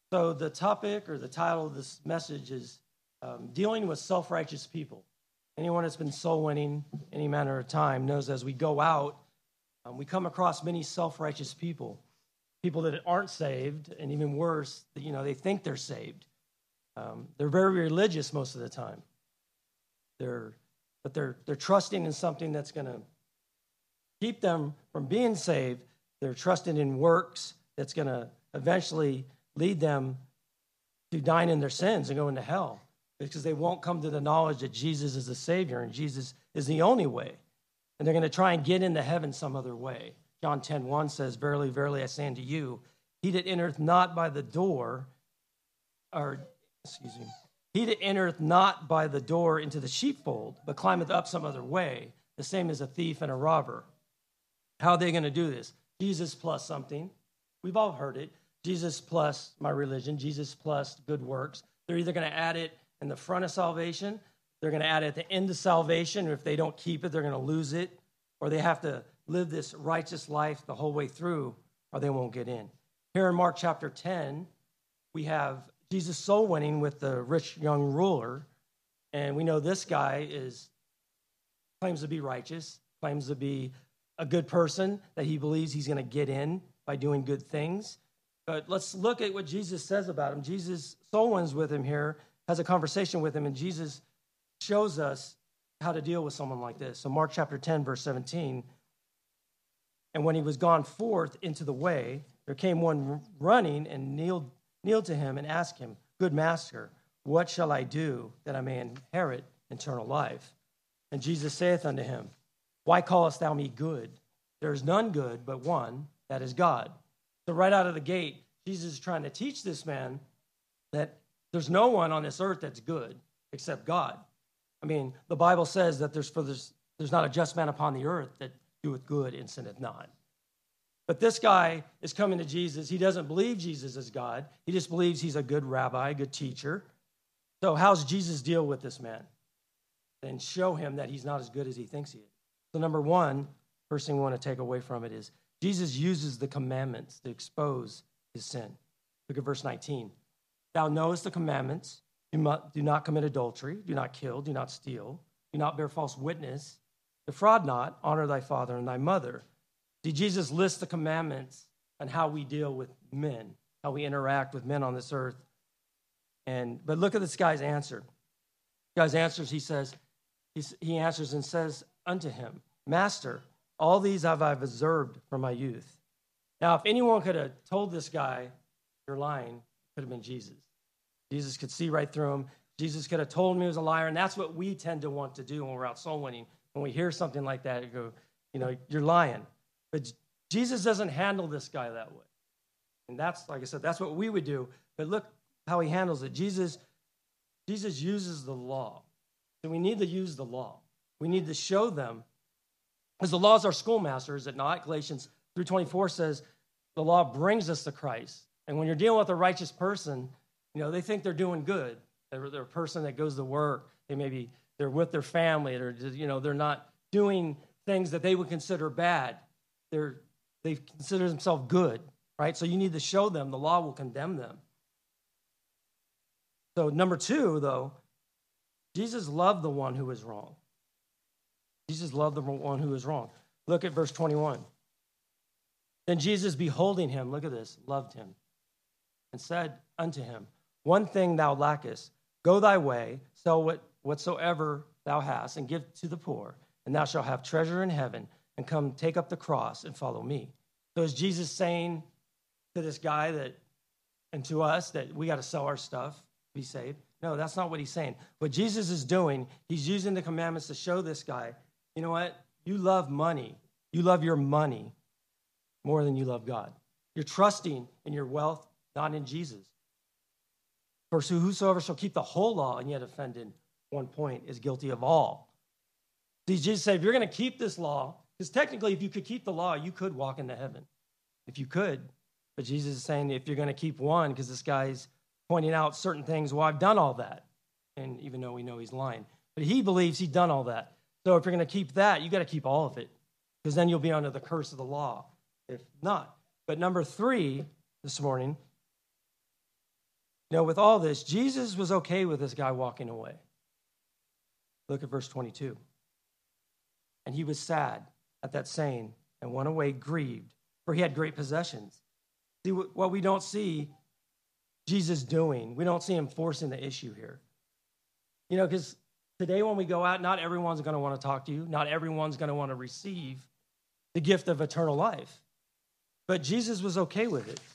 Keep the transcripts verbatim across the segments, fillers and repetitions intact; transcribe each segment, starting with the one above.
So the topic or the title of this message is um, dealing with self-righteous people. Anyone that's been soul winning any manner of time knows as we go out, um, we come across many self-righteous people, people that aren't saved, and even worse, that, you know, they think they're saved. Um, they're very religious most of the time. They're, but they're they're trusting in something that's going to keep them from being saved. They're trusting in works that's going to eventually lead them to dying in their sins and going to hell, because they won't come to the knowledge that Jesus is the Savior and Jesus is the only way. And they're going to try and get into heaven some other way. John ten one says, "Verily, verily, I say unto you, he that entereth not by the door," or, excuse me, "he that entereth not by the door into the sheepfold, but climbeth up some other way, the same as a thief and a robber." How are they going to do this? Jesus plus something. We've all heard it. Jesus plus my religion, Jesus plus good works. They're either going to add it in the front of salvation, they're going to add it at the end of salvation, or if they don't keep it, they're going to lose it, or they have to live this righteous life the whole way through, or they won't get in. Here in Mark chapter ten, we have Jesus soul winning with the rich young ruler, and we know this guy is claims to be righteous, claims to be a good person, that he believes he's going to get in by doing good things. But let's look at what Jesus says about him. Jesus soul wins with him here, has a conversation with him, and Jesus shows us how to deal with someone like this. So Mark chapter ten, verse seventeen, "And when he was gone forth into the way, there came one running and kneeled, kneeled to him and asked him, Good master, what shall I do that I may inherit eternal life? And Jesus saith unto him, Why callest thou me good? There is none good but one, that is God." So right out of the gate, Jesus is trying to teach this man that there's no one on this earth that's good except God. I mean, the Bible says that there's for there's, there's not a just man upon the earth that doeth good and sinneth not. But this guy is coming to Jesus. He doesn't believe Jesus is God. He just believes he's a good rabbi, a good teacher. So how's Jesus deal with this man? And show him that he's not as good as he thinks he is. So number one, first thing we want to take away from it is Jesus uses the commandments to expose his sin. Look at verse nineteen. "Thou knowest the commandments. Do not, do not commit adultery. Do not kill. Do not steal. Do not bear false witness. Defraud not. Honor thy father and thy mother." See, Jesus lists the commandments and how we deal with men, how we interact with men on this earth. And but look at this guy's answer. This guy's answers, he says, he's, he answers and says unto him, "Master, all these have I observed from my youth." Now, if anyone could have told this guy, "You're lying," it could have been Jesus. Jesus could see right through him. Jesus could have told him he was a liar, and that's what we tend to want to do when we're out soul winning. When we hear something like that, you go, you know, "You're lying." But Jesus doesn't handle this guy that way. And that's, like I said, that's what we would do. But look how he handles it. Jesus, Jesus uses the law. So we need to use the law. We need to show them, because the law is our schoolmaster, is it not? Galatians three twenty-four says the law brings us to Christ. And when you're dealing with a righteous person, you know, they think they're doing good. They're, they're a person that goes to work. They maybe they're with their family. They're, you know, they're not doing things that they would consider bad. They're they consider themselves good, right? So you need to show them. The law will condemn them. So number two, though, Jesus loved the one who was wrong. Jesus loved the one who was wrong. Look at verse twenty-one. "Then Jesus, beholding him," look at this, loved him, "and said unto him, One thing thou lackest. Go thy way, sell what, whatsoever thou hast, and give to the poor, and thou shalt have treasure in heaven, and come take up the cross and follow me." So is Jesus saying to this guy that, and to us, that we got to sell our stuff to be saved? No, that's not what he's saying. What Jesus is doing, he's using the commandments to show this guy, you know what? You love money. You love your money more than you love God. You're trusting in your wealth, not in Jesus. For whosoever shall keep the whole law and yet offend in one point is guilty of all. See, Jesus said, if you're going to keep this law, because technically if you could keep the law, you could walk into heaven. If you could. But Jesus is saying if you're going to keep one, because this guy's pointing out certain things, well, I've done all that. And even though we know he's lying. But he believes he's done all that. So if you're going to keep that, you got to keep all of it. Because then you'll be under the curse of the law. If not. But number three this morning, You know, with all this, Jesus was okay with this guy walking away. Look at verse twenty-two. And he was sad at that saying and went away grieved, for he had great possessions. See, what we don't see Jesus doing, we don't see him forcing the issue here. You know, because today when we go out, not everyone's going to want to talk to you. Not everyone's going to want to receive the gift of eternal life. But Jesus was okay with it.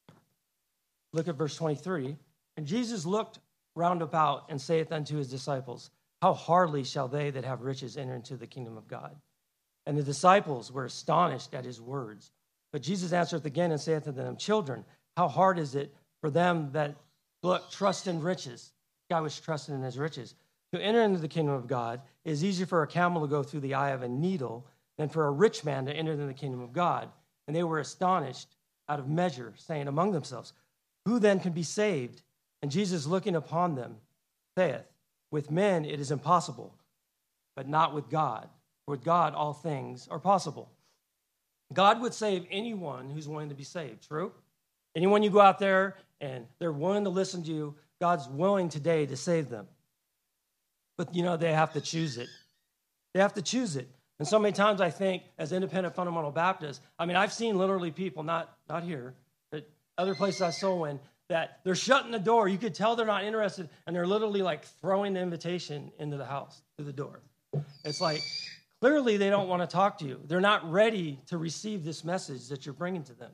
Look at verse twenty-three. And Jesus looked round about and saith unto his disciples, how hardly shall they that have riches enter into the kingdom of God? And the disciples were astonished at his words. But Jesus answereth again and saith unto them, children, how hard is it for them that look, trust in riches? The guy was trusting in his riches. To enter into the kingdom of God, it is easier for a camel to go through the eye of a needle than for a rich man to enter into the kingdom of God. And they were astonished out of measure, saying among themselves, who then can be saved? And Jesus, looking upon them, saith, with men it is impossible, but not with God. For with God all things are possible. God would save anyone who's willing to be saved, true? Anyone you go out there and they're willing to listen to you, God's willing today to save them. But, you know, they have to choose it. They have to choose it. And so many times I think, as independent fundamental Baptists, I mean, I've seen literally people, not, not here, but other places I saw in, that they're shutting the door. You could tell they're not interested, and they're literally like throwing the invitation into the house, through the door. It's like, clearly they don't want to talk to you. They're not ready to receive this message that you're bringing to them.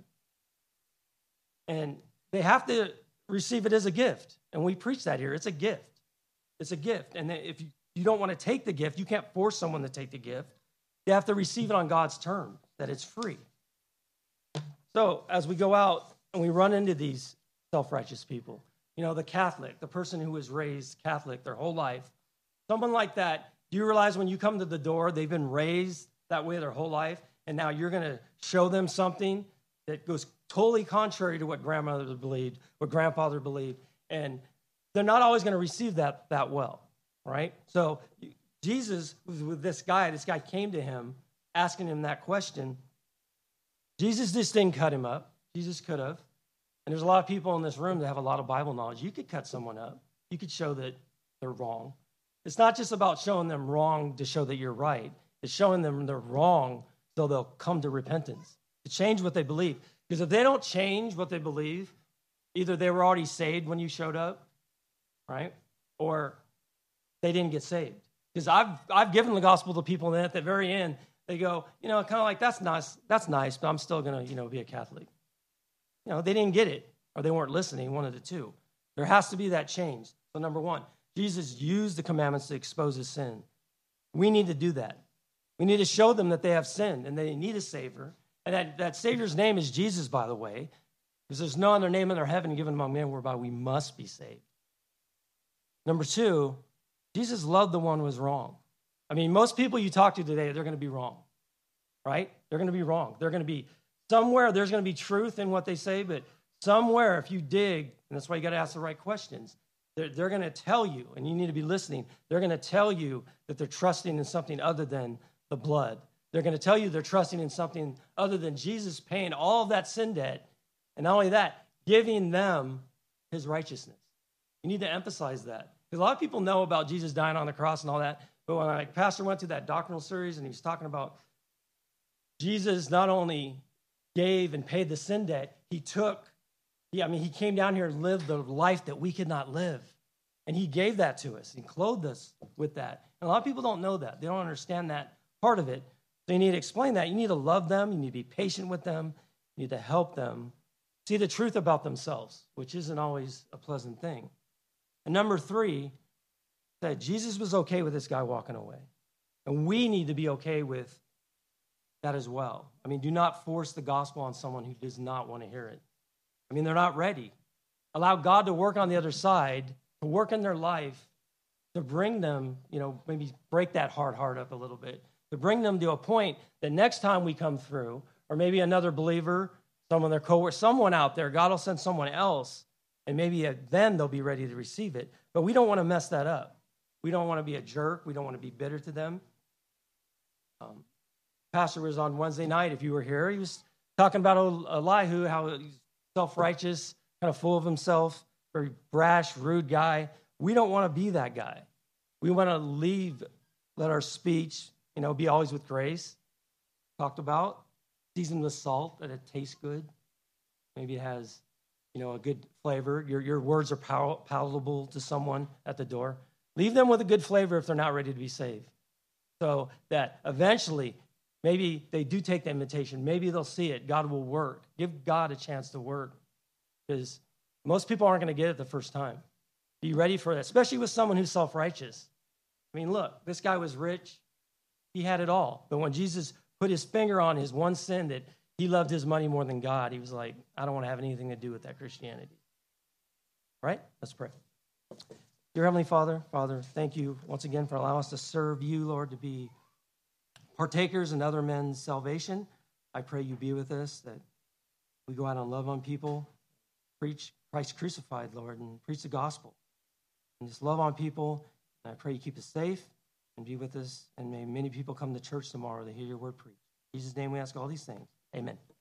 And they have to receive it as a gift. And we preach that here. It's a gift. It's a gift. And if you, you don't want to take the gift, you can't force someone to take the gift. You have to receive it on God's terms, that it's free. So as we go out and we run into these self-righteous people, you know, the Catholic, the person who was raised Catholic their whole life, someone like that, do you realize when you come to the door, they've been raised that way their whole life, and now you're going to show them something that goes totally contrary to what grandmother believed, what grandfather believed, and they're not always going to receive that that well, right? So Jesus was with this guy. This guy came to him asking him that question. Jesus just didn't cut him up. Jesus could have. And there's a lot of people in this room that have a lot of Bible knowledge. You could cut someone up. You could show that they're wrong. It's not just about showing them wrong to show that you're right. It's showing them they're wrong so they'll come to repentance, to change what they believe. Because if they don't change what they believe, either they were already saved when you showed up, right? Or they didn't get saved. Because I've I've given the gospel to people, and at the very end, they go, you know, kind of like, that's nice, that's nice, but I'm still going to, you know, be a Catholic. You know, they didn't get it, or they weren't listening, one of the two. There has to be that change. So number one, Jesus used the commandments to expose his sin. We need to do that. We need to show them that they have sinned and they need a Savior. And that, that Savior's name is Jesus, by the way, because there's no other name in their heaven given among men whereby we must be saved. Number two, Jesus loved the one who was wrong. I mean, most people you talk to today, they're going to be wrong, right? They're going to be wrong. They're going to be somewhere, there's going to be truth in what they say, but somewhere, if you dig, and that's why you got to ask the right questions, they're, they're going to tell you, and you need to be listening, they're going to tell you that they're trusting in something other than the blood. They're going to tell you they're trusting in something other than Jesus paying all of that sin debt, and not only that, giving them his righteousness. You need to emphasize that. Because a lot of people know about Jesus dying on the cross and all that, but when my pastor went through that doctrinal series and he was talking about Jesus not only gave and paid the sin debt, he took, he, I mean, he came down here and lived the life that we could not live. And he gave that to us and clothed us with that. And a lot of people don't know that. They don't understand that part of it. So you need to explain that. You need to love them. You need to be patient with them. You need to help them see the truth about themselves, which isn't always a pleasant thing. And number three, that Jesus was okay with this guy walking away. And we need to be okay with that as well. I mean, do not force the gospel on someone who does not want to hear it. I mean, they're not ready. Allow God to work on the other side, to work in their life, to bring them, you know, maybe break that hard heart up a little bit, to bring them to a point that next time we come through, or maybe another believer, someone, their coworker, someone out there, God will send someone else, and maybe then they'll be ready to receive it. But we don't want to mess that up. We don't want to be a jerk. We don't want to be bitter to them. Um, Pastor was on Wednesday night, if you were here, he was talking about Elihu, how he's self-righteous, kind of full of himself. very brash, rude guy. We don't want to be that guy. We want to leave, let our speech, you know, be always with grace. Talked about, seasoned with salt, that it tastes good. Maybe it has, you know, a good flavor. Your, your words are pal- palatable to someone at the door. Leave them with a good flavor if they're not ready to be saved. So that eventually, maybe they do take the invitation. Maybe they'll see it. God will work. Give God a chance to work. Because most people aren't going to get it the first time. Be ready for that, especially with someone who's self-righteous. I mean, look, this guy was rich. He had it all. But when Jesus put his finger on his one sin, that he loved his money more than God, he was like, I don't want to have anything to do with that Christianity. Right? Let's pray. Dear Heavenly Father, Father, thank you once again for allowing us to serve you, Lord, to be partakers in other men's salvation. I pray you be with us, that we go out and love on people, preach Christ crucified, Lord, and preach the gospel. And just love on people. And I pray you keep us safe and be with us. And may many people come to church tomorrow to hear your word preached. In Jesus' name we ask all these things. Amen.